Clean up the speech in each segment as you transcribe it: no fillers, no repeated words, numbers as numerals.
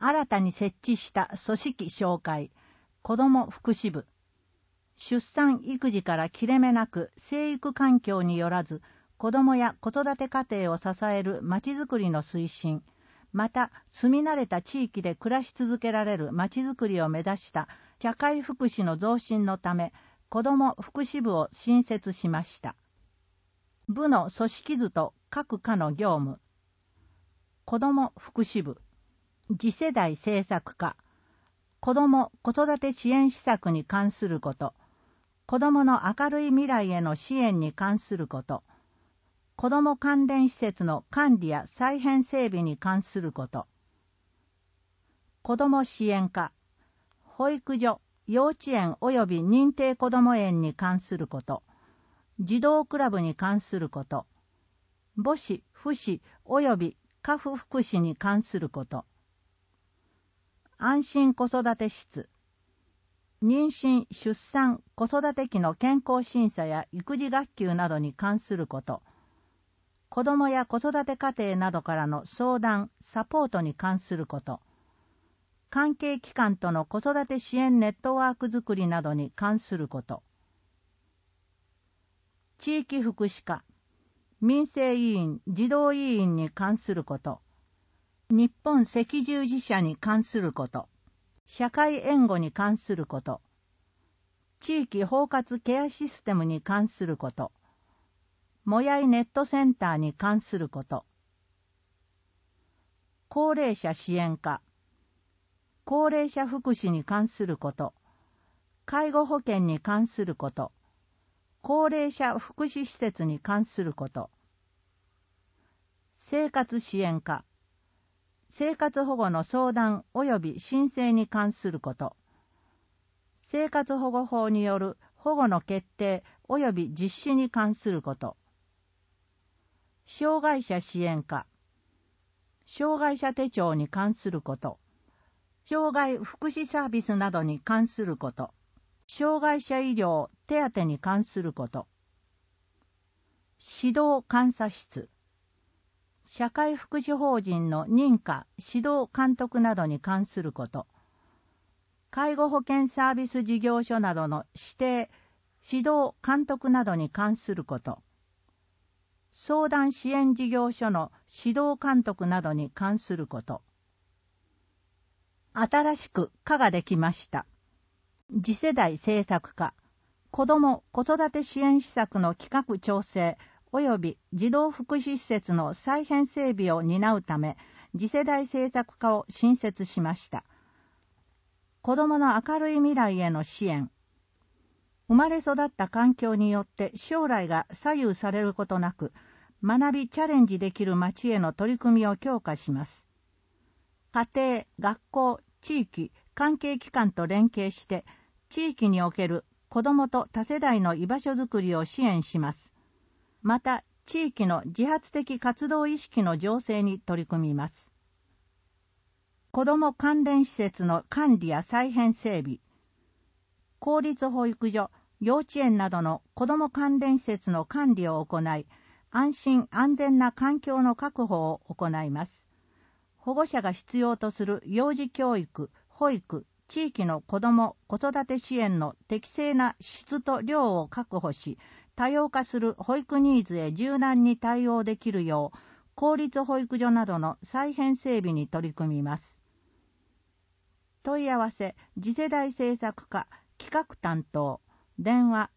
新たに設置した組織紹介、子ども福祉部。出産育児から切れ目なく生育環境によらず、子どもや子育て家庭を支えるまちづくりの推進、また住み慣れた地域で暮らし続けられるまちづくりを目指した社会福祉の増進のため、子ども福祉部を新設しました。部の組織図と各課の業務。子ども福祉部、次世代政策課、子ども子育て支援施策に関すること、子どもの明るい未来への支援に関すること、子ども関連施設の管理や再編整備に関すること、子ども支援課、保育所、幼稚園及び認定こども園に関すること、児童クラブに関すること、母子、父子及び家父福祉に関すること、安心子育て室、妊娠・出産・子育て期の健康審査や育児学級などに関すること、子どもや子育て家庭などからの相談・サポートに関すること、関係機関との子育て支援ネットワークづくりなどに関すること、地域福祉課、民生委員・児童委員に関すること、日本赤十字社に関すること、社会援護に関すること、地域包括ケアシステムに関すること、もやいネットセンターに関すること、高齢者支援課、高齢者福祉に関すること、介護保険に関すること、高齢者福祉施設に関すること、生活支援課、生活保護の相談及び申請に関すること、生活保護法による保護の決定及び実施に関すること、障害者支援課、障害者手帳に関すること、障害福祉サービスなどに関すること、障害者医療手当に関すること、指導監査室、社会福祉法人の認可・指導監督などに関すること、介護保険サービス事業所などの指定・指導監督などに関すること、相談支援事業所の指導監督などに関すること。新しく課ができました。次世代政策課、子ども子育て支援施策の企画調整及び児童福祉施設の再編整備を担うため、次世代政策課を新設しました。子どもの明るい未来への支援。生まれ育った環境によって将来が左右されることなく、学びチャレンジできる町への取り組みを強化します。家庭、学校、地域、関係機関と連携して、地域における子どもと多世代の居場所づくりを支援します。また、地域の自発的活動意識の醸成に取り組みます。子ども関連施設の管理や再編整備。公立保育所、幼稚園などの子ども関連施設の管理を行い、安心安全な環境の確保を行います。保護者が必要とする幼児教育、保育、地域の子ども・子育て支援の適正な質と量を確保し、多様化する保育ニーズへ柔軟に対応できるよう、公立保育所などの再編整備に取り組みます。問い合わせ、次世代政策課、企画担当、電話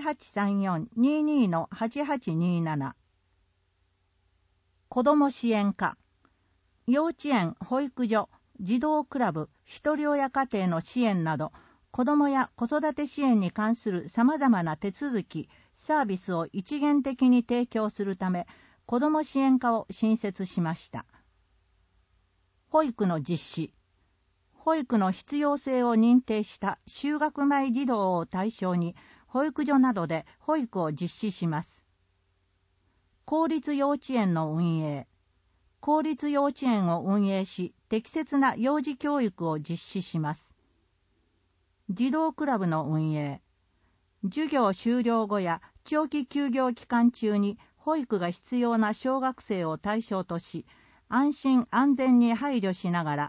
0834-22-8827。子ども支援課、幼稚園、保育所、児童クラブ、ひとり親家庭の支援など、子どもや子育て支援に関する様々な手続き、サービスを一元的に提供するため、子ども支援課を新設しました。保育の実施。保育の必要性を認定した就学前児童を対象に、保育所などで保育を実施します。公立幼稚園の運営。公立幼稚園を運営し、適切な幼児教育を実施します。児童クラブの運営。授業終了後や長期休業期間中に保育が必要な小学生を対象とし、安心安全に配慮しながら、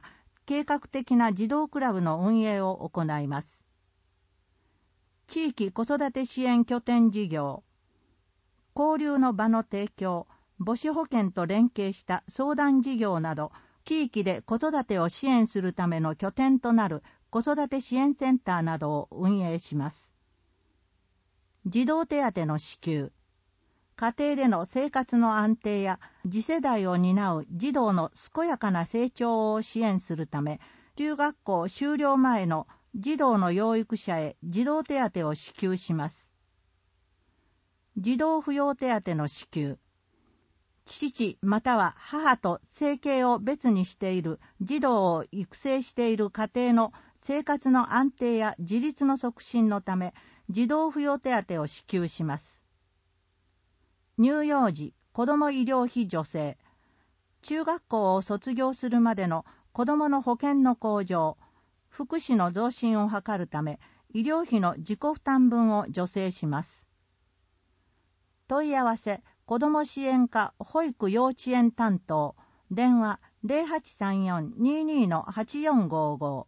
計画的な児童クラブの運営を行います。地域子育て支援拠点事業、交流の場の提供、母子保健と連携した相談事業など、地域で子育てを支援するための拠点となる子育て支援センターなどを運営します。児童手当の支給、家庭での生活の安定や次世代を担う児童の健やかな成長を支援するため、中学校修了前の児童の養育者へ児童手当を支給します。児童扶養手当の支給、父または母と生計を別にしている児童を育成している家庭の生活の安定や自立の促進のため、児童扶養手当を支給します。乳幼児子ども医療費助成、中学校を卒業するまでの子どもの保険の向上、福祉の増進を図るため、医療費の自己負担分を助成します。問い合わせ、子ども支援課保育幼稚園担当、電話 0834-22-8455。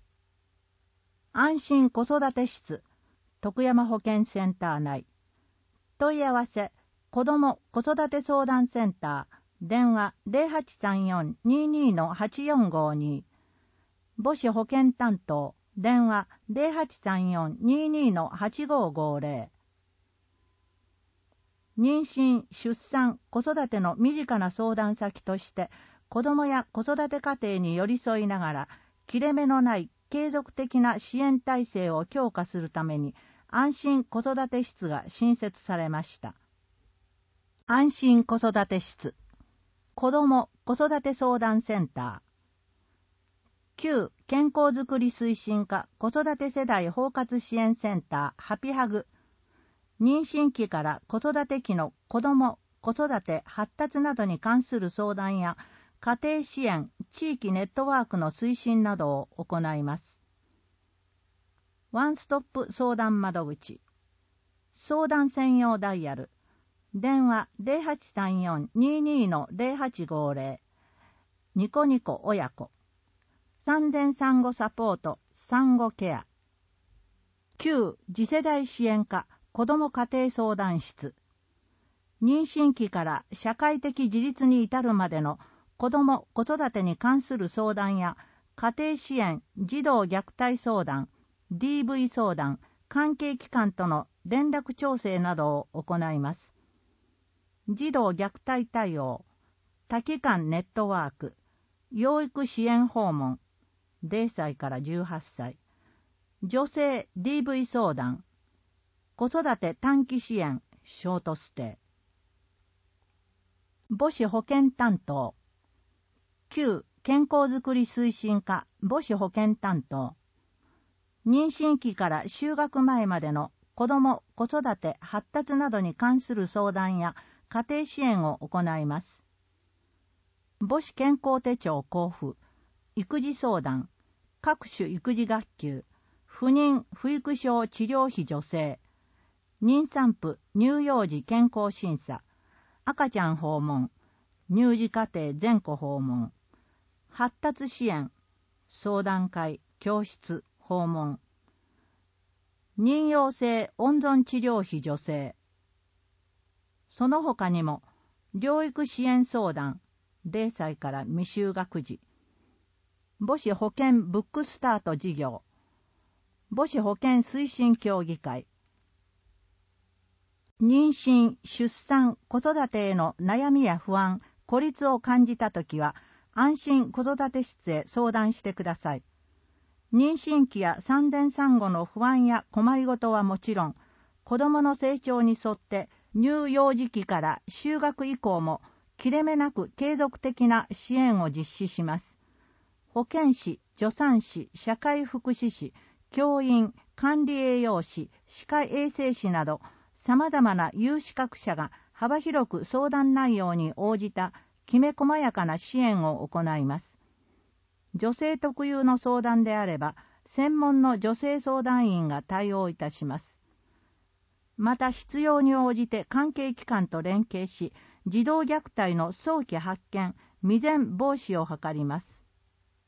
安心子育て室、徳山保健センター内。問い合わせ、子ども子育て相談センター、電話 0834-22-8452。母子保健担当、電話 0834-22-8550。妊娠・出産・子育ての身近な相談先として、子どもや子育て家庭に寄り添いながら、切れ目のない継続的な支援体制を強化するために、安心子育て室が新設されました。安心子育て室、子ども子育て相談センター、旧健康づくり推進課子育て世代包括支援センターハピハグ、妊娠期から子育て期の子ども子育て発達などに関する相談や家庭支援地域ネットワークの推進などを行います。ワンストップ相談窓口、相談専用ダイヤル、電話 0834-22-0850、ニコニコ親子、産前産後サポート産後ケア、旧次世代支援課子ども家庭相談室、妊娠期から社会的自立に至るまでの子ども子育てに関する相談や家庭支援児童虐待相談 DV 相談関係機関との連絡調整などを行います。児童虐待対応、多機関ネットワーク、養育支援訪問、0歳から18歳、女性 DV 相談、子育て短期支援、ショートステイ。母子保健担当、旧健康づくり推進課母子保健担当、妊娠期から就学前までの子ども子育て発達などに関する相談や家庭支援を行います。母子健康手帳交付、育児相談、各種育児学級、不妊不育症治療費助成、妊産婦乳幼児健康審査、赤ちゃん訪問、乳児家庭全戸訪問、発達支援、相談会、教室、訪問、妊幼性温存治療費助成、その他にも療育支援相談、0歳から未就学児、母子保健ブックスタート事業、母子保健推進協議会、妊娠・出産・子育てへの悩みや不安、孤立を感じたときは、安心子育て室へ相談してください。妊娠期や産前産後の不安や困りごとはもちろん、子どもの成長に沿って乳幼児期から就学以降も切れ目なく継続的な支援を実施します。保健師、助産師、社会福祉士、教員、管理栄養士、歯科衛生士など、様々な有資格者が幅広く相談内容に応じたきめ細やかな支援を行います。女性特有の相談であれば、専門の女性相談員が対応いたします。また必要に応じて関係機関と連携し、児童虐待の早期発見、未然防止を図ります。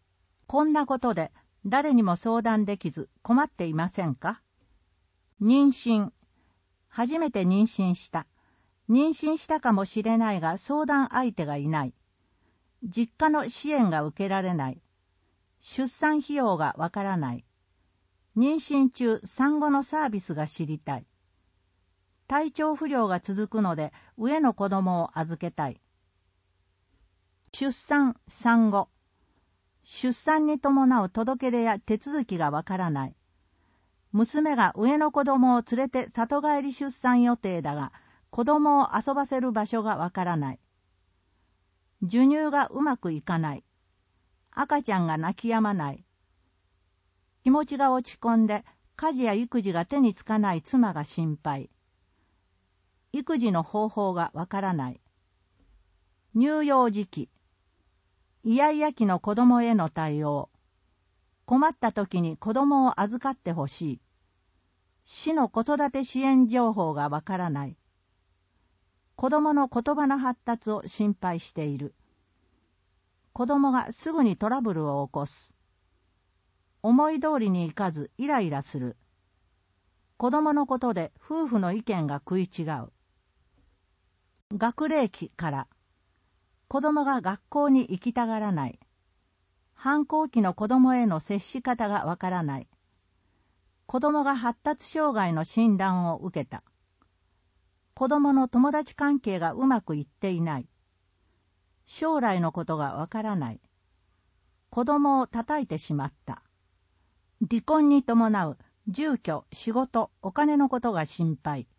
こんなことで誰にも相談できず困っていませんか？妊娠。初めて妊娠した。妊娠したかもしれないが相談相手がいない。実家の支援が受けられない。出産費用がわからない。妊娠中産後のサービスが知りたい。体調不良が続くので上の子供を預けたい。出産・産後。出産に伴う届け出や手続きがわからない。娘が上の子供を連れて里帰り出産予定だが、子供を遊ばせる場所がわからない。授乳がうまくいかない。赤ちゃんが泣き止まない。気持ちが落ち込んで家事や育児が手につかない妻が心配。育児の方法がわからない。乳幼児期。イヤイヤ期の子供への対応。困った時に子供を預かってほしい。市の子育て支援情報がわからない。子供の言葉の発達を心配している。子供がすぐにトラブルを起こす。思い通りにいかずイライラする。子供のことで夫婦の意見が食い違う。学齢期から。子供が学校に行きたがらない。反抗期の子供への接し方がわからない。子供が発達障害の診断を受けた。子供の友達関係がうまくいっていない。将来のことがわからない。子供を叩いてしまった。離婚に伴う住居、仕事、お金のことが心配。